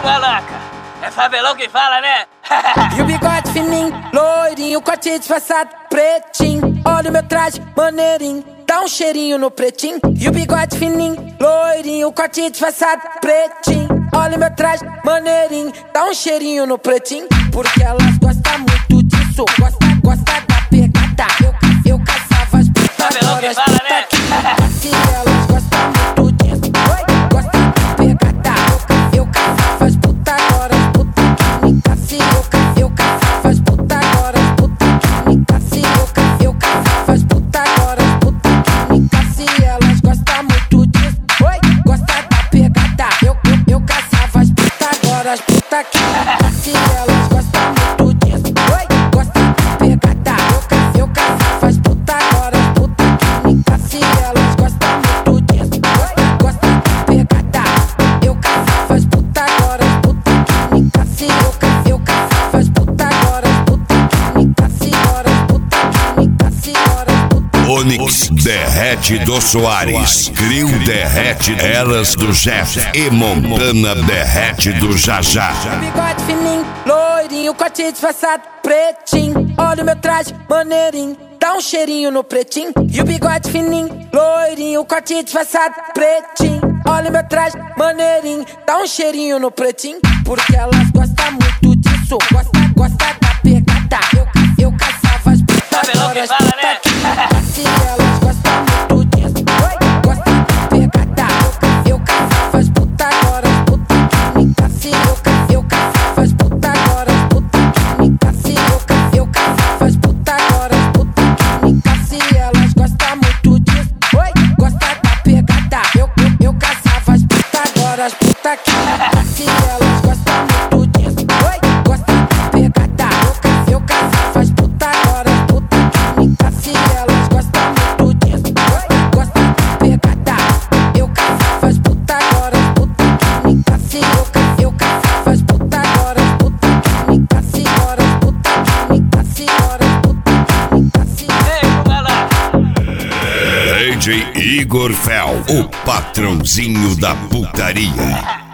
Maloca? É Fabelão que fala, né? E o bigode fininho, loirinho, corte disfarçado, pretinho. Olha o meu traje, maneirinho, dá um cheirinho no pretinho. E o bigode fininho, loirinho, corte disfarçado, pretinho. Olha o meu traje, maneirinho, dá um cheirinho no pretinho. Porque elas gostam muito disso, gosta da pegada. Eu caçava as putas, agora as putas que se elas gostam muito disso, gosta da pegada. Eu caçava as putas, agora as putas que me casse. Eu caçava as putas, agora as putas que me casse. Eu caçava as putas, agora as putas que me casse. Elas gostam muito disso, gosta da pegada. Eu caçava as putas, agora as putas que me casse. Elas gostam muito disso, gosta da pegada. Eu caçava as putas, agora as putas que me casse. Elas gostam muito disso, gosta da pegada. Eu caçava as putas, agora as putas que me casse. Eu caçava as putas, agora as putas que me casse. Agora as putas que me casse. Agora as putas. Onyx derrete do Soares, Crio derrete Elas do Jeff e Montana derrete do Jajá. Bigode fininho, loirinho, corte disfarçado, pretinho. Olha o meu traje, maneirinho, dá um cheirinho no pretinho. E o bigode fininho, loirinho, corte disfarçado, pretinho. Olha o meu traje, maneirinho, dá um cheirinho no pretinho. Porque elas gostam muito disso, gosta da pegada. Eu caçava as putas, agora as putas que me casse. Elas gostam muito disso, gosta da pegada. Eu caçava as putas, agora as putas que me casse. Eu caçava as putas, agora as putas que me casse. Eu caçava as putas, agora as putas que me casse. Elas gostam muito disso, gosta da pegada. Eu caçava as putas, agora as putas que me casse. Elas gostam muito disso, gosta da pegada. Eu caçava as putas, agora as putas que me casse. Elas gostam muito disso, gosta da pegada. Eu caçava as putas, agora as putas que me casse. Eu caçava as putas, agora as putas que me casse. Agora as putas que me casse. Agora as putas que me casse. Ei, Maloca! DJ Igor Fel, o patrãozinho da putaria.